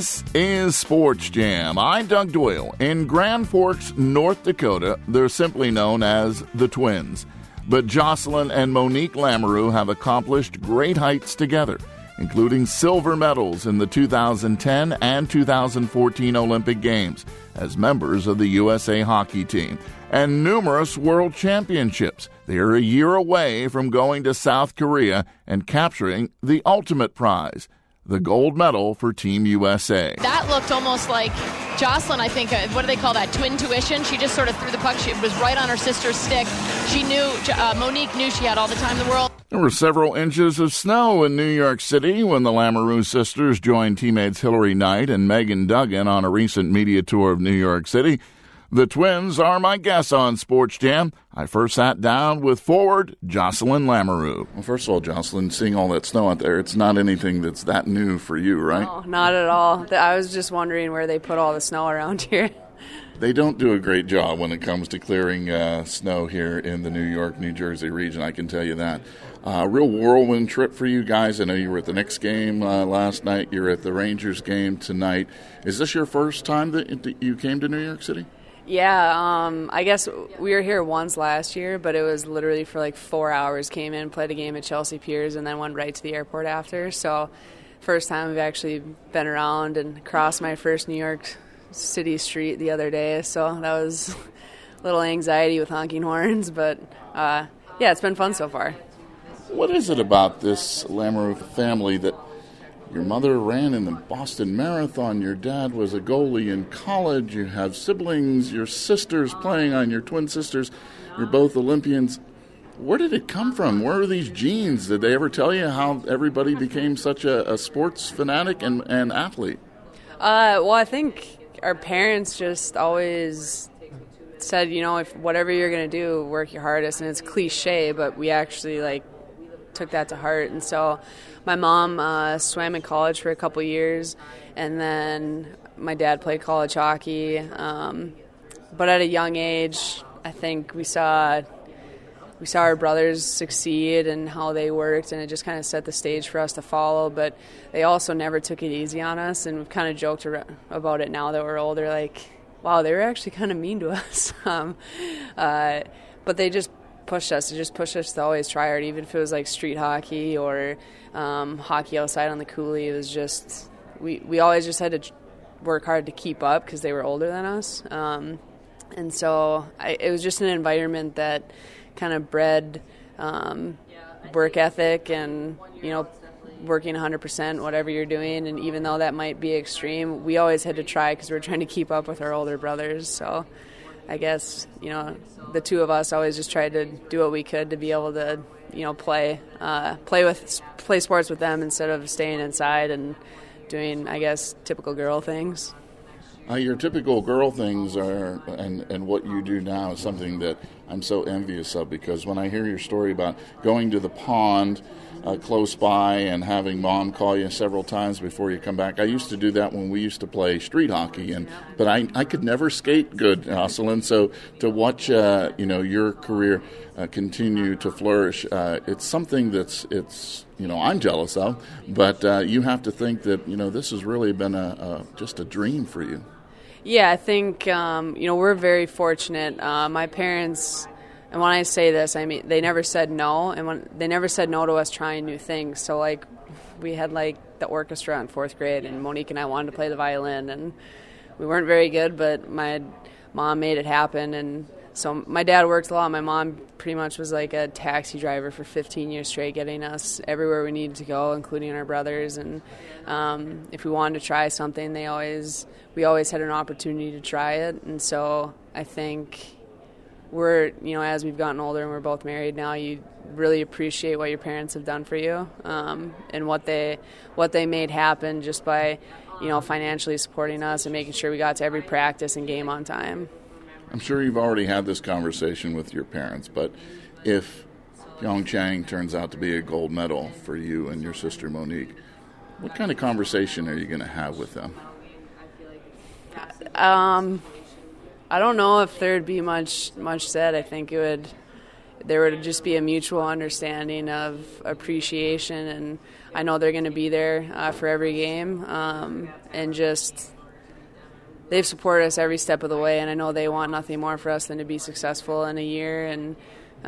This is Sports Jam. I'm Doug Doyle. In Grand Forks, North Dakota, they're simply known as the Twins. But Jocelyn and Monique Lamoureux have accomplished great heights together, including silver medals in the 2010 and 2014 Olympic Games as members of the USA hockey team, and numerous world championships. They are a year away from going to South Korea and capturing the ultimate prize, the gold medal for Team USA. That looked almost like Jocelyn, I think, what do they call that, twin tuition? She just sort of threw the puck. It was right on her sister's stick. She knew, Monique knew she had all the time in the world. There were several inches of snow in New York City when the Lamoureux sisters joined teammates Hillary Knight and Megan Duggan on a recent media tour of New York City. The Twins are my guests on Sports Jam. I first sat down with forward Jocelyn Lamoureux. Well, first of all, Jocelyn, seeing all that snow out there, it's not anything that's that new for you, right? No, not at all. I was just wondering where they put all the snow around here. They don't do a great job when it comes to clearing snow here in the New York, New Jersey region, I can tell you that. Real whirlwind trip for you guys. I know you were at the Knicks game last night. You're at the Rangers game tonight. Is this your first time that you came to New York City? Yeah, I guess we were here once last year, but it was literally for like 4 hours. Came in, played a game at Chelsea Piers, and then went right to the airport after. So first time we've actually been around and crossed my first New York City street the other day. So that was a little anxiety with honking horns, but yeah, it's been fun so far. What is it about this Lamoureux family that your mother ran in the Boston Marathon, your dad was a goalie in college, you have siblings, your sisters playing on your twin sisters, you're both Olympians. Where did it come from? Where are these genes? Did they ever tell you how everybody became such a sports fanatic and athlete? Well, I think our parents just always said, you know, if whatever you're going to do, work your hardest. And it's cliche, but we actually took that to heart. And so my mom swam in college for a couple years, and then my dad played college hockey. But at a young age, I think we saw our brothers succeed and how they worked, and it just kind of set the stage for us to follow. But they also never took it easy on us, and we've kind of joked about it now that we're older, like, wow, they were actually kind of mean to us. But they just pushed us. It just pushed us to always try hard, even if it was like street hockey or hockey outside on the coulee. It was just, we always just had to work hard to keep up because they were older than us. And so it was just an environment that kind of bred work ethic and, you know, working 100% whatever you're doing. And even though that might be extreme, we always had to try because we were trying to keep up with our older brothers. So I guess, you know, the two of us always just tried to do what we could to be able to, you know, play sports with them instead of staying inside and doing, I guess, typical girl things. Your typical girl things are, and what you do now is something that I'm so envious of, because when I hear your story about going to the pond close by and having mom call you several times before you come back, I used to do that when we used to play street hockey, but I could never skate good, Jocelyn. So to watch your career continue to flourish, it's something it's I'm jealous of, but you have to think that this has really been just a dream for you. Yeah, I think, we're very fortunate. My parents, and when I say this, I mean, they never said no, and they never said no to us trying new things. So, we had, the orchestra in 4th grade, and Monique and I wanted to play the violin, and we weren't very good, but my mom made it happen, and so my dad worked a lot. My mom pretty much was like a taxi driver for 15 years straight, getting us everywhere we needed to go, including our brothers. And if we wanted to try something, we always had an opportunity to try it. And so I think we're, as we've gotten older and we're both married now, you really appreciate what your parents have done for you, and what they made happen just by, financially supporting us and making sure we got to every practice and game on time. I'm sure you've already had this conversation with your parents, but if Pyeongchang turns out to be a gold medal for you and your sister Monique, what kind of conversation are you going to have with them? I don't know if there'd be much said. I think it there would just be a mutual understanding of appreciation, and I know they're going to be there for every game, and just they've supported us every step of the way, and I know they want nothing more for us than to be successful in a year, and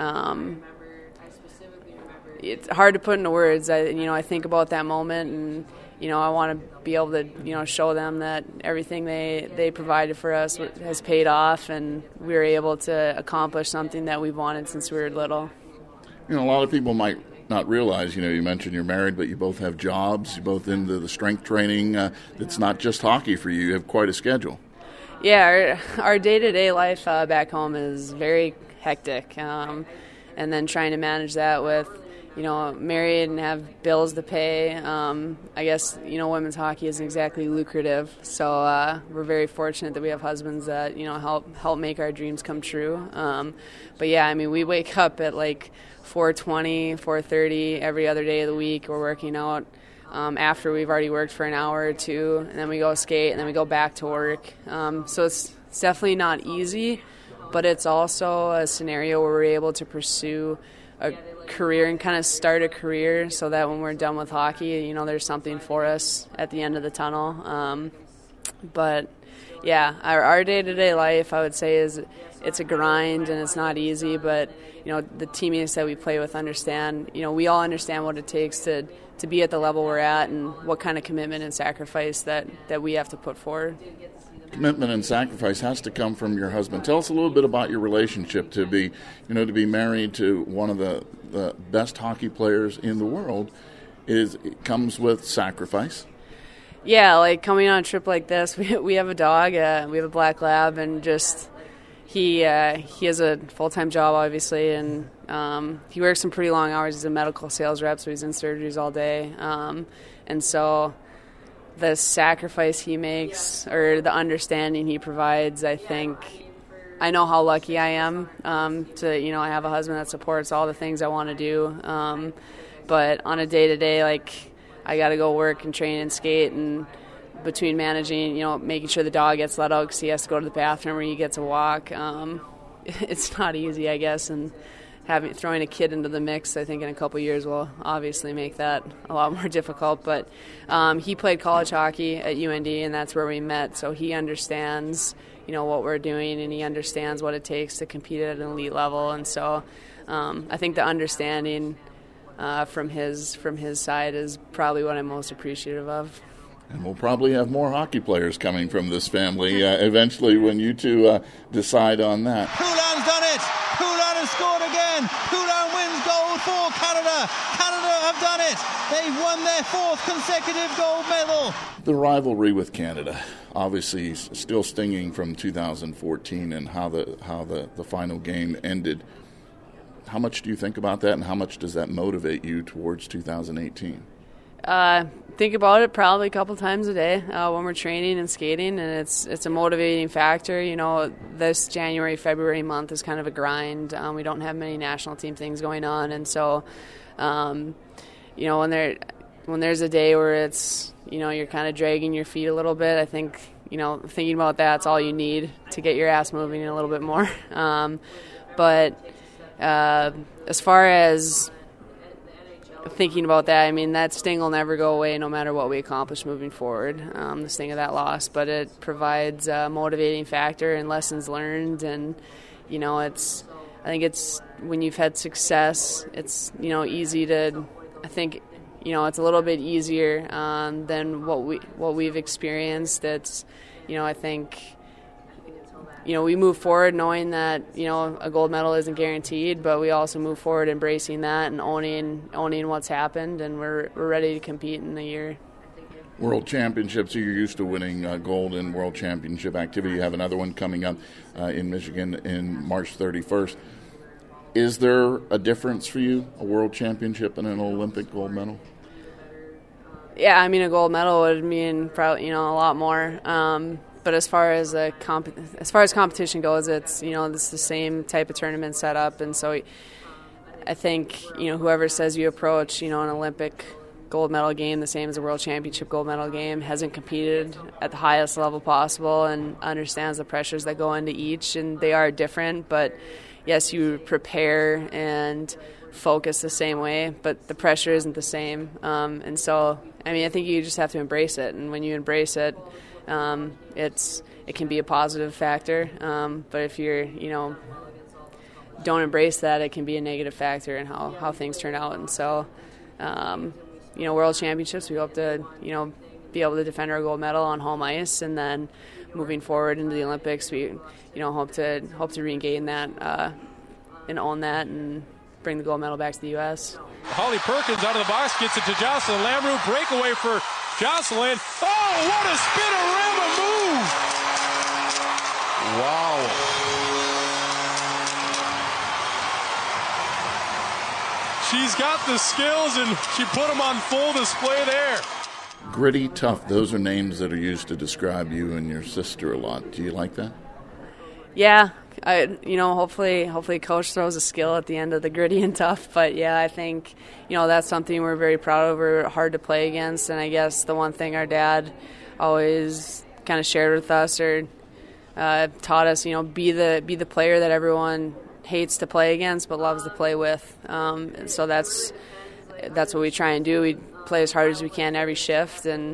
it's hard to put into words. I think about that moment, and I want to be able to show them that everything they provided for us has paid off, and we were able to accomplish something that we've wanted since we were little. A lot of people might not realize, you mentioned you're married, but you both have jobs, you're both into the strength training. It's not just hockey for you. You have quite a schedule. Yeah, our day-to-day life back home is very hectic, and then trying to manage that with married and have bills to pay. I guess, women's hockey isn't exactly lucrative, so we're very fortunate that we have husbands that, help make our dreams come true. But yeah, we wake up at like 4:20, 4:30 every other day of the week. We're working out after we've already worked for an hour or two, and then we go skate, and then we go back to work. So it's definitely not easy, but it's also a scenario where we're able to pursue a career and kind of start a career so that when we're done with hockey, there's something for us at the end of the tunnel. But yeah, our day-to-day life, I would say, is it's a grind and it's not easy, but the teammates that we play with understand, we all understand what it takes to be at the level we're at and what kind of commitment and sacrifice that we have to put forward. Commitment and sacrifice has to come from your husband. Tell us a little bit about your relationship to be married to one of the best hockey players in the world. It comes with sacrifice. Yeah, like coming on a trip like this, we have a dog, we have a black lab, and just he has a full-time job, obviously, and he works some pretty long hours. He's a medical sales rep, so he's in surgeries all day, and so the sacrifice he makes or the understanding he provides, I know how lucky I am to I have a husband that supports all the things I want to do, but on a day-to-day, I got to go work and train and skate, and between managing, making sure the dog gets let out because he has to go to the bathroom or he gets a walk, it's not easy, I guess, and throwing a kid into the mix, I think in a couple of years will obviously make that a lot more difficult. But he played college hockey at UND, and that's where we met. So he understands, what we're doing, and he understands what it takes to compete at an elite level. And so I think the understanding from his side is probably what I'm most appreciative of. And we'll probably have more hockey players coming from this family eventually when you two decide on that. Poulin's done it! Poulin has scored again! Poulin wins gold for Canada! Canada have done it! They've won their fourth consecutive gold medal! The rivalry with Canada, obviously still stinging from 2014 and how the final game ended. How much do you think about that, and how much does that motivate you towards 2018? Think about it probably a couple times a day when we're training and skating, and it's a motivating factor. This January, February month is kind of a grind. We don't have many national team things going on, and so when there's a day where it's you're kind of dragging your feet a little bit, I think thinking about that's all you need to get your ass moving a little bit more. But as far as thinking about that, that sting will never go away no matter what we accomplish moving forward, the sting of that loss, but it provides a motivating factor and lessons learned, and I think it's when you've had success, it's easy to, I think it's a little bit easier than what we've experienced. It's I think we move forward knowing that, a gold medal isn't guaranteed, but we also move forward embracing that and owning what's happened, and we're ready to compete in the year. World Championships, you're used to winning gold in World Championship activity. You have another one coming up in Michigan in March 31st. Is there a difference for you, a World Championship and an Olympic gold medal? Yeah, a gold medal would mean probably, a lot more. But as far as competition goes, it's it's the same type of tournament set up, and so I think whoever says you approach an Olympic gold medal game the same as a World Championship gold medal game hasn't competed at the highest level possible and understands the pressures that go into each, and they are different. But yes, you prepare and focus the same way, but the pressure isn't the same. And so, I mean, I think you just have to embrace it. And when you embrace it, it can be a positive factor. But if you're, don't embrace that, it can be a negative factor in how things turn out. And so, World Championships, we hope to, be able to defend our gold medal on home ice, and then moving forward into the Olympics, we, hope to regain that and own that and bring the gold medal back to the U.S. Holly Perkins out of the box gets it to Jocelyn Lamoureux. Breakaway for Jocelyn. Oh, what a spinorama move! Wow. She's got the skills, and she put them on full display there. Gritty, tough, those are names that are used to describe you and your sister a lot. Do you like that? Yeah. Hopefully Coach throws a skill at the end of the gritty and tough. But, yeah, I think, that's something we're very proud of. We're hard to play against. And I guess the one thing our dad always kind of shared with us or taught us, be the player that everyone hates to play against but loves to play with. And so that's what we try and do. We play as hard as we can every shift. And,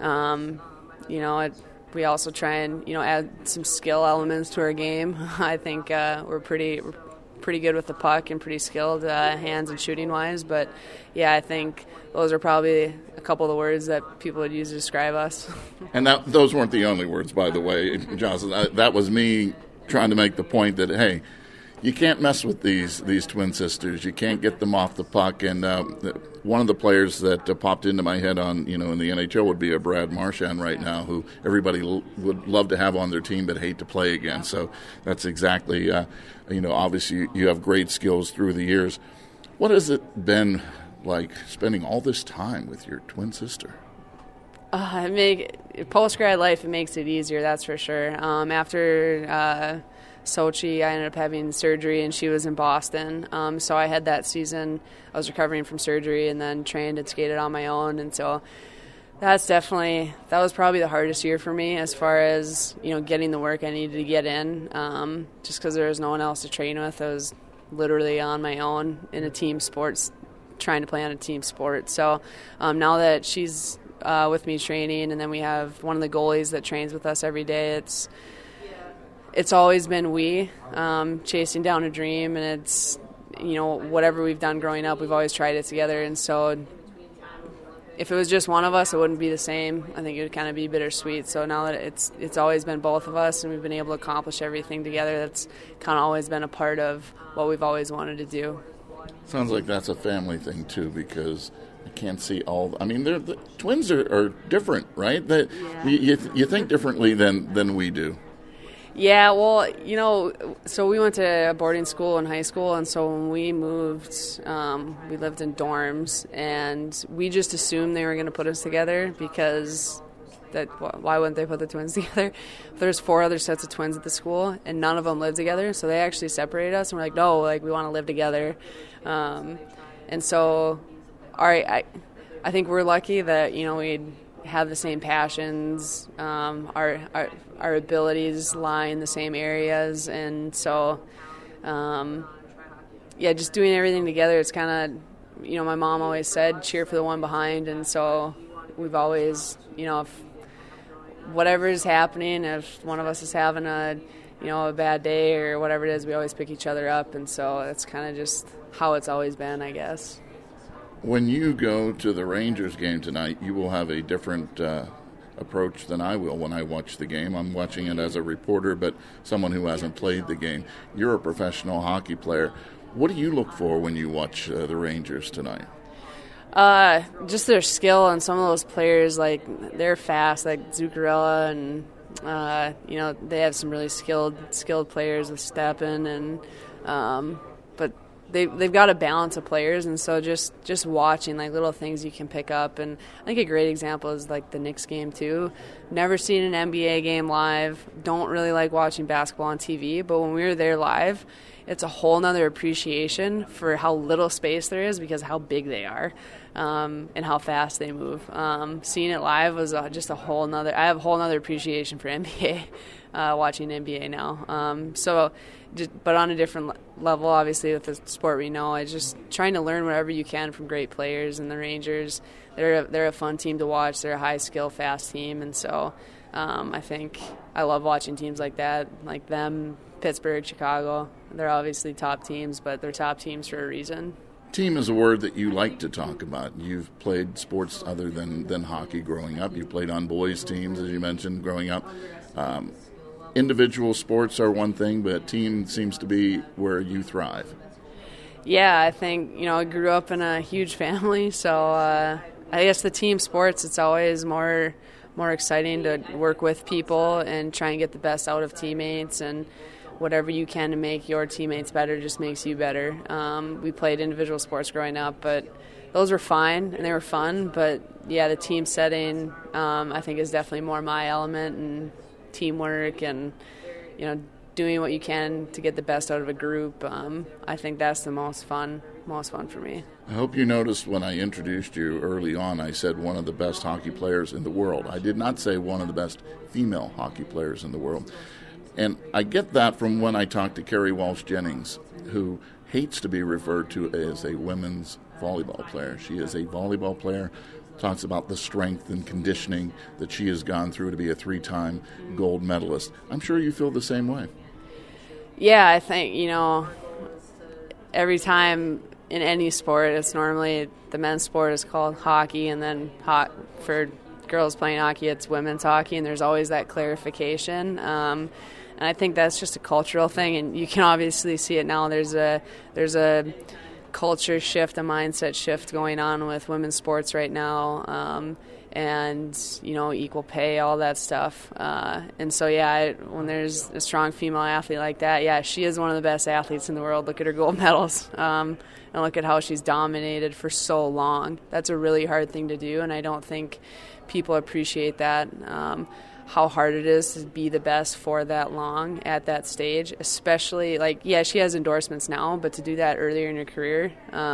we also try and add some skill elements to our game. I think we're pretty good with the puck and pretty skilled hands and shooting wise. But yeah, I think those are probably a couple of the words that people would use to describe us. And those weren't the only words, by the way, Jocelyn. That was me trying to make the point that, hey, you can't mess with these twin sisters. You can't get them off the puck. And one of the players that popped into my head in the NHL would be a Brad Marchand right now, who everybody would love to have on their team but hate to play against. So that's exactly, obviously you have great skills through the years. What has it been like spending all this time with your twin sister? Post-grad life, it makes it easier, that's for sure. After Sochi, I ended up having surgery, and she was in Boston. So I had that season. I was recovering from surgery and then trained and skated on my own. And so that was probably the hardest year for me as far as, getting the work I needed to get in, just because there was no one else to train with. I was literally on my own in a team sports, trying to play on a team sport. So now that she's with me training, and then we have one of the goalies that trains with us every day, it's always been chasing down a dream, and it's, whatever we've done growing up, we've always tried it together. And so if it was just one of us, it wouldn't be the same. I think it would kind of be bittersweet. So now that it's always been both of us, and we've been able to accomplish everything together, that's kind of always been a part of what we've always wanted to do. Sounds like that's a family thing, too, because I can't see the twins are different, right? You think differently than we do. Yeah, well, so we went to a boarding school in high school, and so when we moved, we lived in dorms, and we just assumed they were going to put us together because why wouldn't they put the twins together? There's 4 other sets of twins at the school, and none of them live together, so they actually separated us, and we're like, no, we want to live together. And so, I think we're lucky that, we'd have the same passions, our abilities lie in the same areas, and so just doing everything together, it's kind of, my mom always said cheer for the one behind, and so we've always, if whatever is happening, if one of us is having a bad day or whatever it is, we always pick each other up, and so that's kind of just how it's always been, I guess. When you go to the Rangers game tonight, you will have a different approach than I will when I watch the game. I'm watching it as a reporter, but someone who hasn't played the game. You're a professional hockey player. What do you look for when you watch the Rangers tonight? Just their skill, and some of those players, they're fast, like Zuccarello, and they have some really skilled players with Stepan, and but they've got a balance of players, and so just watching little things you can pick up. And I think a great example is the Knicks game too. Never seen an NBA game live. Don't really like watching basketball on TV, but when we were there live, it's a whole nother appreciation for how little space there is because of how big they are and how fast they move. Seeing it live was just a whole nother. I have a whole nother appreciation for NBA. Watching NBA now. But on a different level, obviously, with the sport we know, it's just trying to learn whatever you can from great players. And the Rangers, they're a fun team to watch. They're a high-skill, fast team. And so I think I love watching teams like that, like them, Pittsburgh, Chicago. They're obviously top teams, but they're top teams for a reason. Team is a word that you like to talk about. You've played sports other than hockey growing up. You've played on boys' teams, as you mentioned, growing up. Individual sports are one thing, but team seems to be where you thrive. Yeah, I think, I grew up in a huge family, so I guess the team sports, it's always more exciting to work with people and try and get the best out of teammates, and whatever you can to make your teammates better just makes you better. We played individual sports growing up, but those were fine and they were fun, but yeah, the team setting I think is definitely more my element, and teamwork and doing what you can to get the best out of a group. I think that's the most fun for me. I hope you noticed when I introduced you early on, I said one of the best hockey players in the world. I did not say one of the best female hockey players in the world. And I get that from when I talked to Carrie Walsh Jennings, who hates to be referred to as a women's volleyball player. She is a volleyball player, talks about the strength and conditioning that she has gone through to be a 3-time gold medalist. I'm sure you feel the same way. Yeah, I think, every time in any sport, it's normally the men's sport is called hockey, and then for girls playing hockey, it's women's hockey, and there's always that clarification. And I think that's just a cultural thing, and you can obviously see it now. There's a culture shift, a mindset shift going on with women's sports right now, and equal pay, all that stuff. And so when there's a strong female athlete like that, she is one of the best athletes in the world. Look at her gold medals, and look at how she's dominated for so long. That's a really hard thing to do, and I don't think people appreciate that. How hard it is to be the best for that long at that stage, especially she has endorsements now, but to do that earlier in her career,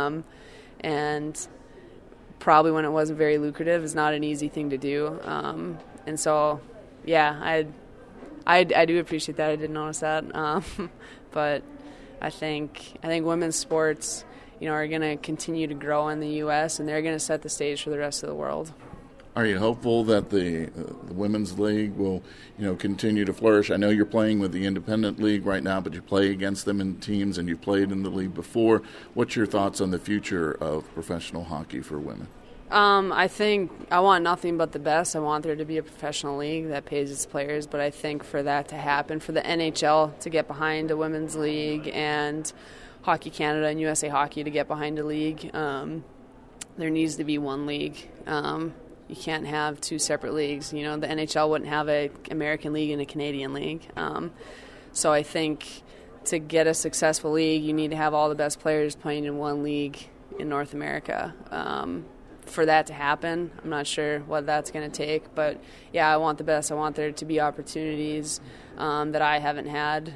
and probably when it wasn't very lucrative, is not an easy thing to do. And so, I do appreciate that. I did notice that, but I think women's sports, are going to continue to grow in the U.S. and they're going to set the stage for the rest of the world. Are you hopeful that the Women's League will, continue to flourish? I know you're playing with the Independent League right now, but you play against them in teams, and you've played in the league before. What's your thoughts on the future of professional hockey for women? I think I want nothing but the best. I want there to be a professional league that pays its players, but I think for that to happen, for the NHL to get behind a women's league and Hockey Canada and USA Hockey to get behind a league, there needs to be one league. You can't have two separate leagues. The NHL wouldn't have an American league and a Canadian league. So I think to get a successful league, you need to have all the best players playing in one league in North America. For that to happen, I'm not sure what that's going to take. But, I want the best. I want there to be opportunities that I haven't had.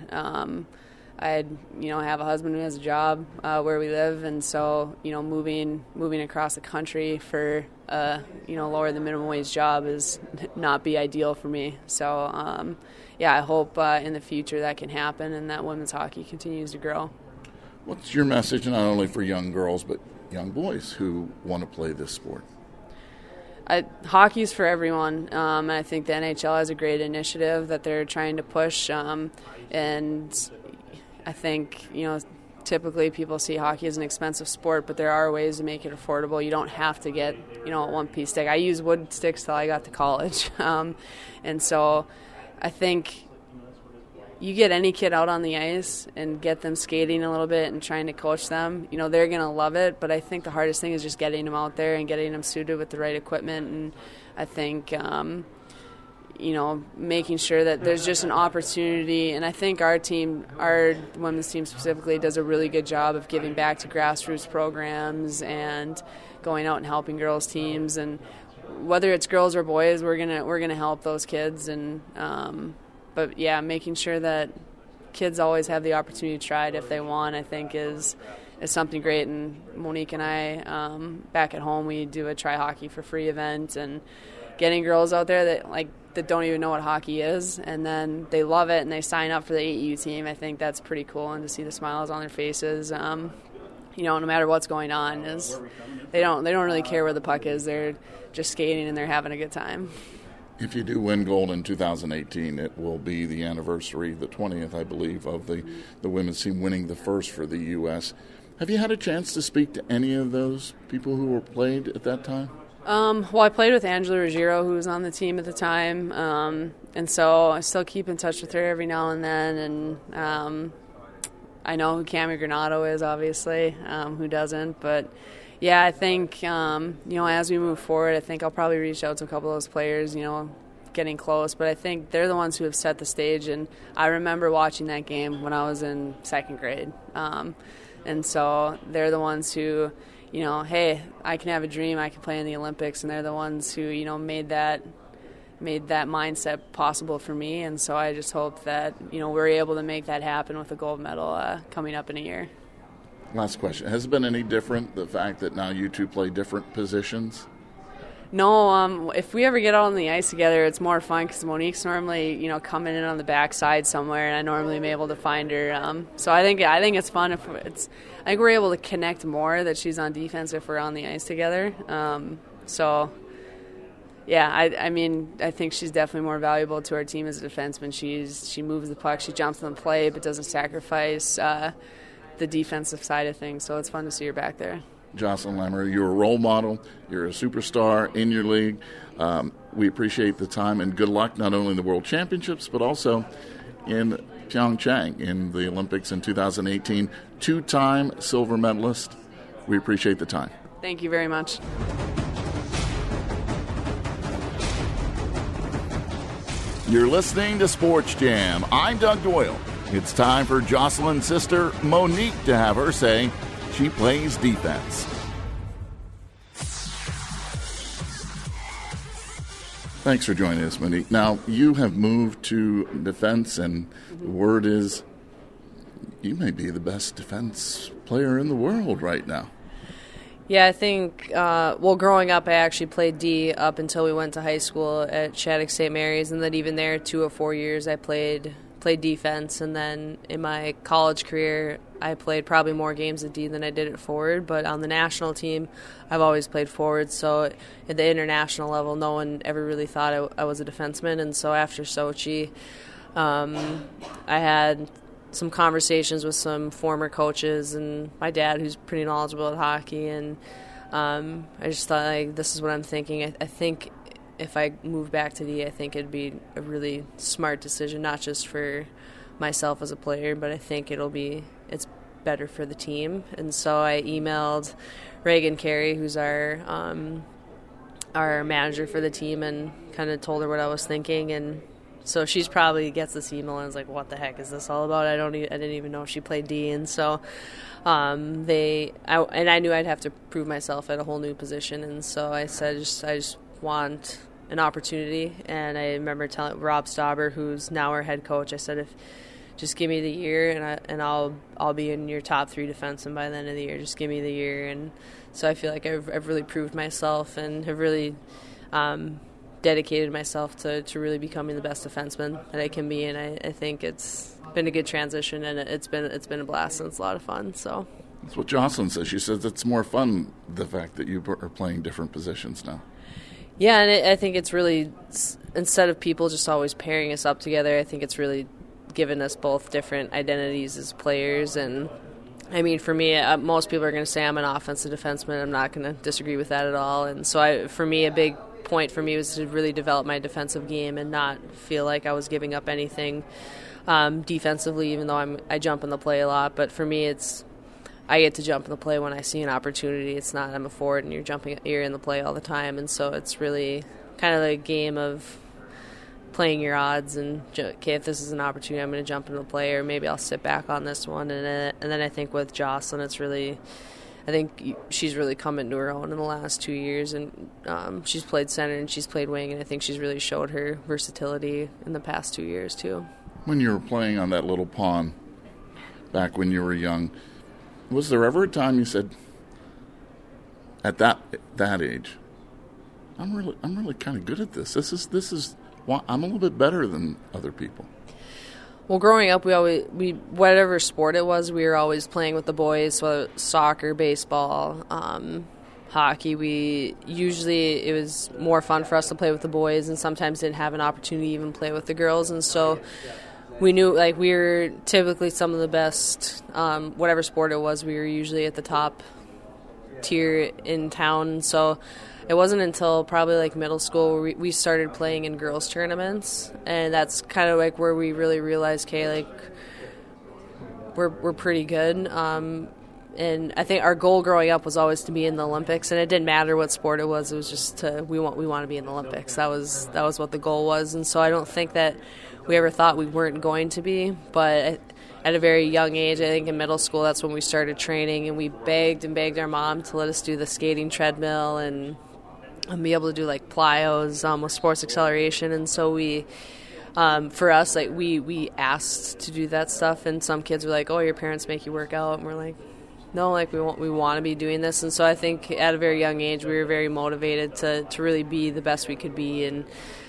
I have a husband who has a job where we live, and so moving across the country for lower than minimum wage job is not be ideal for me. So I hope in the future that can happen and that women's hockey continues to grow. What's your message not only for young girls but young boys who want to play this sport? Hockey's for everyone, and I think the NHL has a great initiative that they're trying to push, and I think, typically people see hockey as an expensive sport, but there are ways to make it affordable. You don't have to get, a one-piece stick. I used wood sticks till I got to college. And so I think you get any kid out on the ice and get them skating a little bit and trying to coach them, they're going to love it. But I think the hardest thing is just getting them out there and getting them suited with the right equipment. And I think making sure that there's just an opportunity. And I think our women's team specifically, does a really good job of giving back to grassroots programs and going out and helping girls' teams. And whether it's girls or boys, we're gonna help those kids. And making sure that kids always have the opportunity to try it if they want, I think is something great. And Monique and I, back at home, we do a Try Hockey for Free event, and getting girls out there that don't even know what hockey is, and then they love it and they sign up for the AEU team. I think that's pretty cool, and to see the smiles on their faces, no matter what's going on, is they don't really care where the puck is. They're just skating and they're having a good time. If you do win gold in 2018, it will be the anniversary, the 20th, I believe, of the women's team winning the first for the U.S. Have you had a chance to speak to any of those people who were played at that time? Well, I played with Angela Ruggiero, who was on the team at the time, and so I still keep in touch with her every now and then, and I know who Cami Granato is, obviously, who doesn't, but yeah, I think, as we move forward, I think I'll probably reach out to a couple of those players, getting close, but I think they're the ones who have set the stage, and I remember watching that game when I was in second grade, and so they're the ones who, hey, I can have a dream, I can play in the Olympics, and they're the ones who, made that mindset possible for me, and so I just hope that, we're able to make that happen with a gold medal coming up in a year. Last question. Has it been any different, the fact that now you two play different positions? No, if we ever get out on the ice together, it's more fun because Monique's normally, coming in on the backside somewhere, and I normally am able to find her. So I think it's fun. I think we're able to connect more that she's on defense if we're on the ice together. Yeah, I think she's definitely more valuable to our team as a defenseman. She moves the puck, she jumps on the play, but doesn't sacrifice the defensive side of things. So it's fun to see her back there. Jocelyn Lamoureux, you're a role model. You're a superstar in your league. We appreciate the time, and good luck not only in the World Championships but also in Pyeongchang in the Olympics in 2018. Two-time silver medalist. We appreciate the time. Thank you very much. You're listening to Sports Jam. I'm Doug Doyle. It's time for Jocelyn's sister, Monique, to have her say. She plays defense. Thanks for joining us, Monique. Now, you have moved to defense, and the word is you may be the best defense player in the world right now. Yeah, I think, growing up, I actually played D up until we went to high school at Shattuck St. Mary's, and then even there, 2 or 4 years, I played defense, and then in my college career, I played probably more games at D than I did at forward, but on the national team, I've always played forward, so at the international level, no one ever really thought I was a defenseman, and so after Sochi, I had some conversations with some former coaches and my dad, who's pretty knowledgeable at hockey, and I just thought, this is what I'm thinking. I think if I move back to D, I think it'd be a really smart decision, not just for myself as a player, but I think it's better for the team. And so I emailed Reagan Carey, who's our manager for the team, and kind of told her what I was thinking. And so she's probably gets this email and is like, "What the heck is this all about?" I didn't even know she played D, and so I knew I'd have to prove myself at a whole new position, and so I said, I just want an opportunity. And I remember telling Rob Stauber, who's now our head coach, I said, just give me the year, and I'll be in your top 3 defensemen by the end of the year. Just give me the year. And so I feel like I've really proved myself and have really dedicated myself to really becoming the best defenseman that I can be. And I think it's been a good transition, and it's been a blast, and it's a lot of fun. So that's what Jocelyn says. She says it's more fun, the fact that you are playing different positions now. Yeah, and I think it's really, instead of people just always pairing us up together, I think it's really given us both different identities as players. And I mean, for me, most people are going to say I'm an offensive defenseman. I'm not going to disagree with that at all. And so for me, a big point for me was to really develop my defensive game and not feel like I was giving up anything defensively, even though I jump in the play a lot. But for me, I get to jump in the play when I see an opportunity. It's not I'm a forward and you're in the play all the time. And so it's really kind of a game of playing your odds and, okay, if this is an opportunity, I'm going to jump into the play, or maybe I'll sit back on this one. And then I think with Jocelyn, I think she's really come into her own in the last 2 years, and she's played center and she's played wing, and I think she's really showed her versatility in the past 2 years too. When you were playing on that little pond back when you were young, was there ever a time you said, at that age, I'm really kind of good at this. This is I'm a little bit better than other people. Well, growing up, we whatever sport it was, we were always playing with the boys. So soccer, baseball, hockey. It was more fun for us to play with the boys, and sometimes didn't have an opportunity to even play with the girls. And so we knew, like, we were typically some of the best. Whatever sport it was, we were usually at the top tier in town. So it wasn't until probably like middle school where we started playing in girls tournaments, and that's kind of like where we really realized, okay, like we're pretty good. And I think our goal growing up was always to be in the Olympics, and it didn't matter what sport it was. It was just we want to be in the Olympics. That was what the goal was, and so I don't think that we ever thought we weren't going to be, but at a very young age, I think in middle school, that's when we started training, and we begged our mom to let us do the skating treadmill and be able to do like plyos with sports acceleration. And so we, for us, like we asked to do that stuff, and some kids were like, "Oh, your parents make you work out," and we're like, "No, like we want to be doing this." And so I think at a very young age, we were very motivated to really be the best we could be, and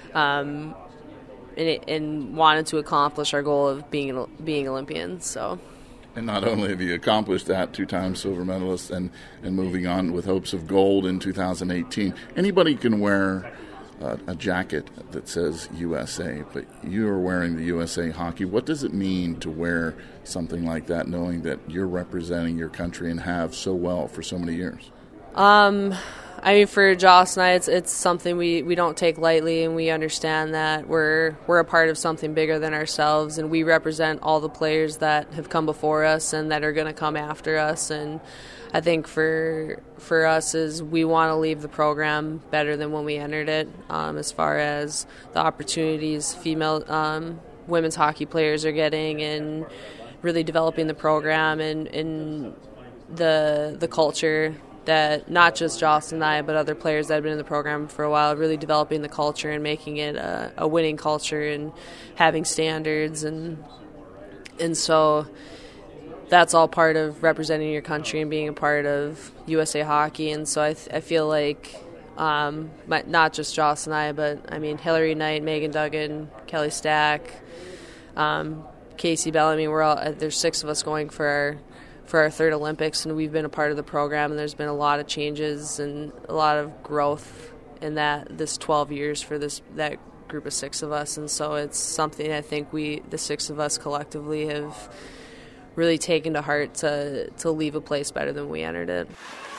wanted to accomplish our goal of being Olympians. So. And not only have you accomplished that, 2-time silver medalist, and moving on with hopes of gold in 2018. Anybody can wear a jacket that says USA, but you are wearing the USA Hockey. What does it mean to wear something like that, knowing that you're representing your country and have so well for so many years? I mean, for Joss and I, it's something we don't take lightly, and we understand that we're a part of something bigger than ourselves, and we represent all the players that have come before us and that are going to come after us. And I think for us is we want to leave the program better than when we entered it, as far as the opportunities female women's hockey players are getting, and really developing the program and the culture that not just Joss and I, but other players that have been in the program for a while, really developing the culture and making it a winning culture and having standards. And so that's all part of representing your country and being a part of USA Hockey. And so I feel like not just Joss and I, but I mean Hillary Knight, Megan Duggan, Kelly Stack, Casey Bellamy, there's 6 of us going for our third Olympics, and we've been a part of the program, and there's been a lot of changes and a lot of growth in this 12 years for that group of 6 of us. And so it's something I think the 6 of us collectively have really taken to heart to leave a place better than we entered it.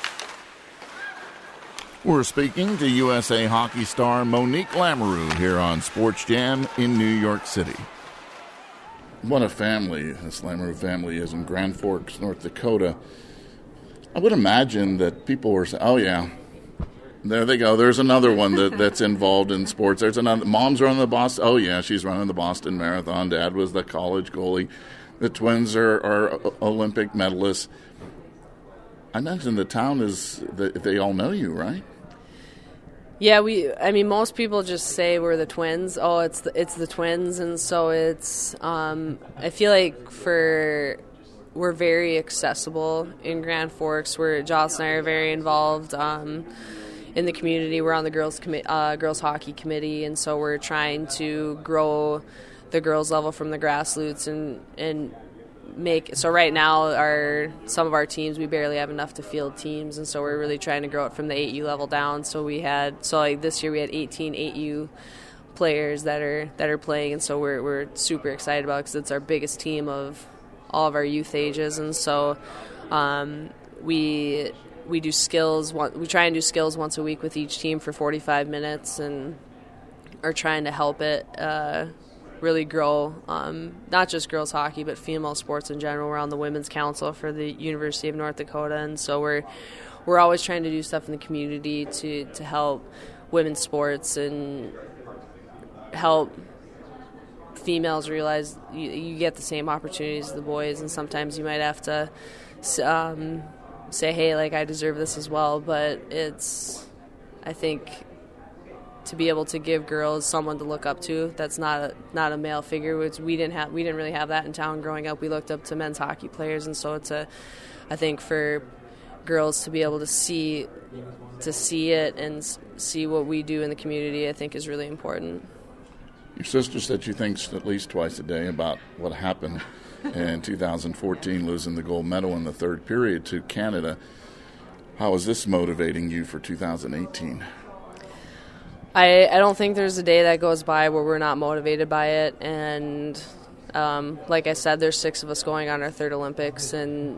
We're speaking to USA Hockey star Monique Lamoureux here on Sports Jam in New York City. What a family this Lamoureux family is in Grand Forks, North Dakota. I would imagine that people were saying, "Oh yeah, there they go. There's another one that's involved in sports. There's another. Mom's running the Boston. Oh yeah, she's running the Boston Marathon. Dad was the college goalie. The twins are Olympic medalists." I imagine the town they all know you, right? Yeah, most people just say we're the twins. Oh, it's the twins, and so it's. I feel like we're very accessible in Grand Forks. Where Joss and I are very involved in the community. We're on the girls hockey committee, and so we're trying to grow the girls level from the grassroots and make. So right now, some of our teams, we barely have enough to field teams, and so we're really trying to grow it from the 8U level down. So this year we had 18 8U players that are playing, and so we're super excited about it because it's our biggest team of all of our youth ages. And so we do skills. We try and do skills once a week with each team for 45 minutes, and are trying to help it really grow, not just girls hockey, but female sports in general. We're on the Women's Council for the University of North Dakota, and so we're always trying to do stuff in the community to help women's sports and help females realize you get the same opportunities as the boys, and sometimes you might have to say, hey, like, I deserve this as well. But I think to be able to give girls someone to look up to. That's not a male figure, which we didn't really have that in town growing up. We looked up to men's hockey players, and so I think for girls to be able to see it and see what we do in the community, I think is really important. Your sister said she thinks at least twice a day about what happened in 2014, losing the gold medal in the third period to Canada. How is this motivating you for 2018? I don't think there's a day that goes by where we're not motivated by it. And like I said, there's 6 of us going on our third Olympics, and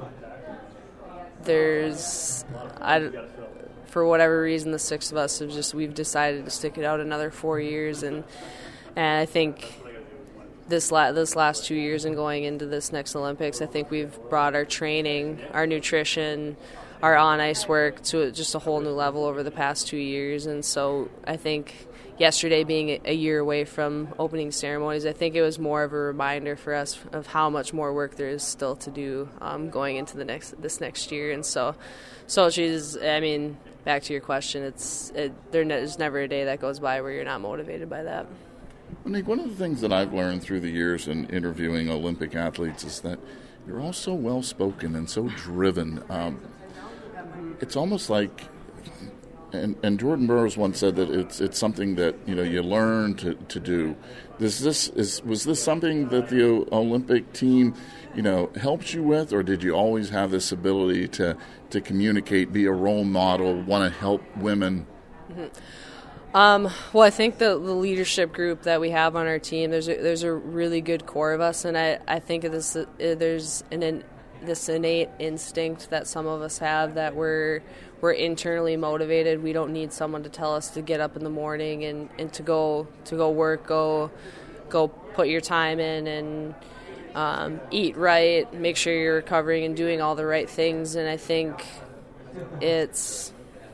for whatever reason, the 6 of us we've decided to stick it out another 4 years, and I think this last 2 years and going into this next Olympics, I think we've brought our training, our nutrition, our on-ice work to just a whole new level over the past 2 years. And so I think yesterday being a year away from opening ceremonies, I think it was more of a reminder for us of how much more work there is still to do going into this next year. And so she's, I mean, back to your question, there's never a day that goes by where you're not motivated by that. Nick, one of the things that I've learned through the years in interviewing Olympic athletes is that you're all so well-spoken and so driven. It's almost like, and Jordan Burroughs once said that it's something that you learn to do. Was this something that the Olympic team helped you with, or did you always have this ability to communicate, be a role model, want to help women? Mm-hmm. Well, I think the leadership group that we have on our team, there's a really good core of us, and I think there's this innate instinct that some of us have that we're internally motivated. We don't need someone to tell us to get up in the morning and to go work, go put your time in and eat right, make sure you're recovering and doing all the right things. And I think it's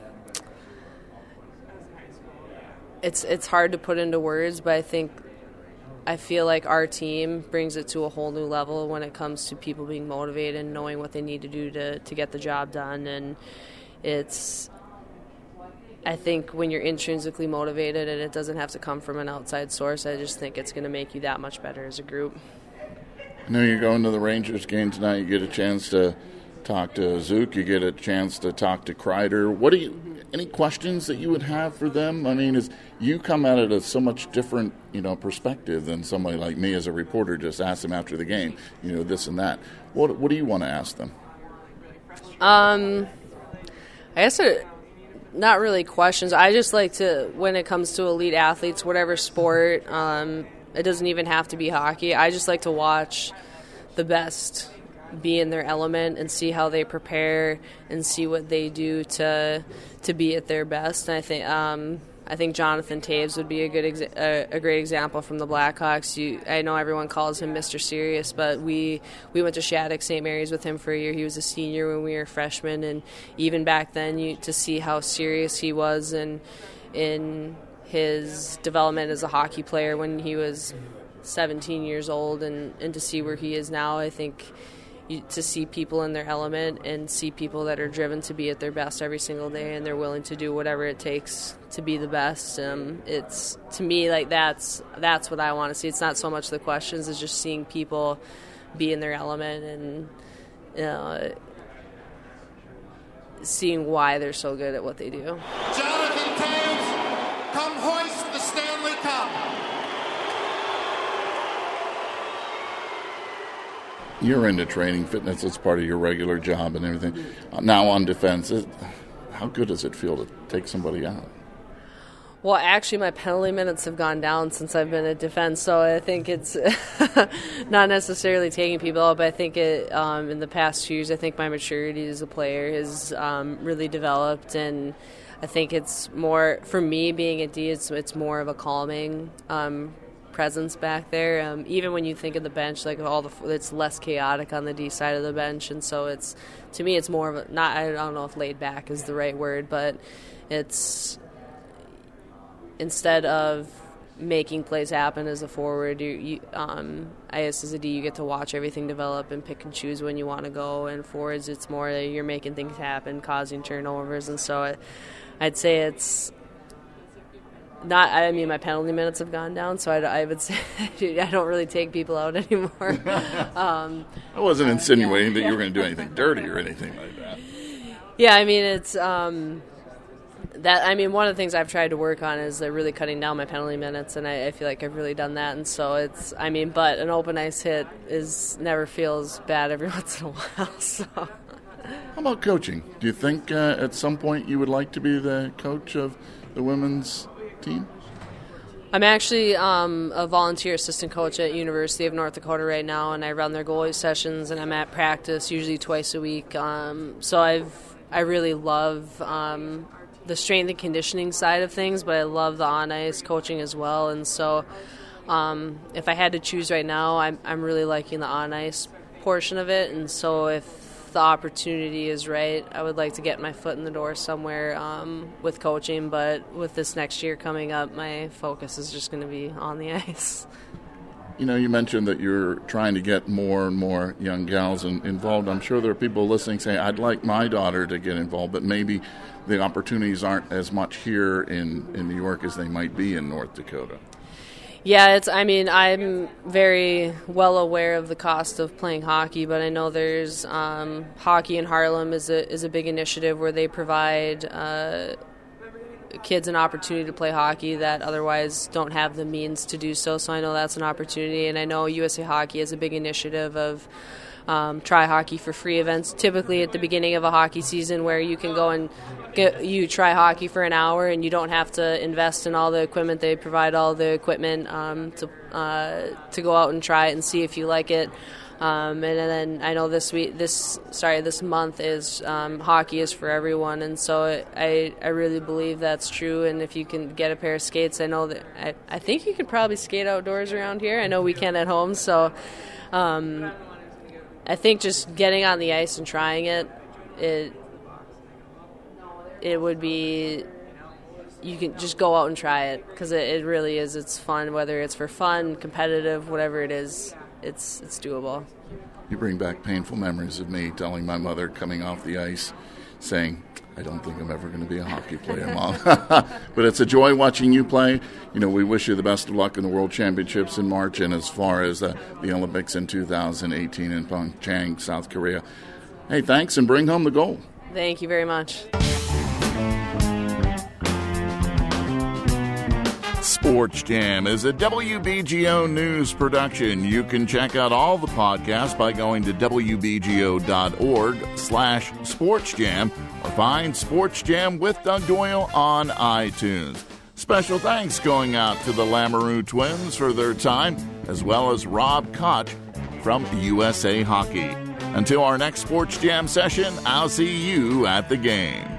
hard to put into words, but I feel like our team brings it to a whole new level when it comes to people being motivated and knowing what they need to do to get the job done. And I think when you're intrinsically motivated and it doesn't have to come from an outside source, I just think it's going to make you that much better as a group. I know you're going to the Rangers game tonight. You get a chance to talk to Zook. You get a chance to talk to Kreider. Any questions that you would have for them? I mean, you come at it as so much different, perspective than somebody like me as a reporter. Just ask them after the game, this and that. What do you want to ask them? I guess not really questions. I just like to, when it comes to elite athletes, whatever sport, it doesn't even have to be hockey. I just like to watch the best be in their element and see how they prepare and see what they do to be at their best. And I think Jonathan Toews would be a great example from the Blackhawks. I know everyone calls him Mr. Serious, but we went to Shattuck St. Mary's with him for a year. He was a senior when we were freshmen, and even back then, to see how serious he was in his development as a hockey player when he was 17 years old, and to see where he is now, I think to see people in their element and see people that are driven to be at their best every single day and they're willing to do whatever it takes to be the best. It's, to me, like that's what I want to see. It's not so much the questions, it's just seeing people be in their element and seeing why they're so good at what they do. Jonathan Toews, come hoist the Stanley Cup. You're into training, fitness, it's part of your regular job and everything. Now on defense, how good does it feel to take somebody out? Well, actually, my penalty minutes have gone down since I've been at defense, so I think it's not necessarily taking people out, but I think in the past 2 years, I think my maturity as a player has really developed, and I think it's more, for me, being at D, it's more of a calming presence back there. Even when you think of the bench, like it's less chaotic on the D side of the bench, and so it's, to me, it's more of a, not, I don't know if laid back is the right word, but it's, instead of making plays happen as a forward, I guess as a D, you get to watch everything develop and pick and choose when you want to go, and forwards, it's more that you're making things happen, causing turnovers, and so I'd say my penalty minutes have gone down, so I would say I don't really take people out anymore. I wasn't insinuating that you were going to do anything dirty or anything like that. Yeah, I mean, it's one of the things I've tried to work on is really cutting down my penalty minutes, and I feel like I've really done that. And so but an open ice hit never feels bad every once in a while. So. How about coaching? Do you think at some point you would like to be the coach of the women's team? I'm actually a volunteer assistant coach at University of North Dakota right now, and I run their goalie sessions, and I'm at practice usually twice a week. So I really love the strength and conditioning side of things, but I love the on-ice coaching as well. And so if I had to choose right now, I'm really liking the on-ice portion of it. And so if the opportunity is right, I would like to get my foot in the door somewhere with coaching. But with this next year coming up, my focus is just going to be on the ice. You know, you mentioned that you're trying to get more and more young gals involved. I'm sure there are people listening saying, I'd like my daughter to get involved, but maybe the opportunities aren't as much here in New York as they might be in North Dakota. Yeah, I'm very well aware of the cost of playing hockey, but I know there's Hockey in Harlem is a big initiative where they provide kids an opportunity to play hockey that otherwise don't have the means to do so. So I know that's an opportunity, and I know USA Hockey has a big initiative of try hockey for free events, typically at the beginning of a hockey season, where you can go and you try hockey for an hour and you don't have to invest in all the equipment. They provide all the equipment to go out and try it and see if you like it. And then I know this month is hockey is for everyone, and so I really believe that's true. And if you can get a pair of skates, I know that I think you could probably skate outdoors around here. I know we can at home, so I think just getting on the ice and trying it would be, you can just go out and try it, because it really is. It's fun, whether it's for fun, competitive, whatever it is. It's doable. You bring back painful memories of me telling my mother coming off the ice, saying, I don't think I'm ever going to be a hockey player, Mom. But it's a joy watching you play. You know, we wish you the best of luck in the World Championships in March, and as far as the Olympics in 2018 in Pyeongchang, South Korea. Hey, thanks, and bring home the gold. Thank you very much. Sports Jam is a WBGO News production. You can check out all the podcasts by going to wbgo.org/sportsjam or find Sports Jam with Doug Doyle on iTunes. Special thanks going out to the Lamoureux twins for their time, as well as Rob Koch from USA Hockey. Until our next Sports Jam session, I'll see you at the game.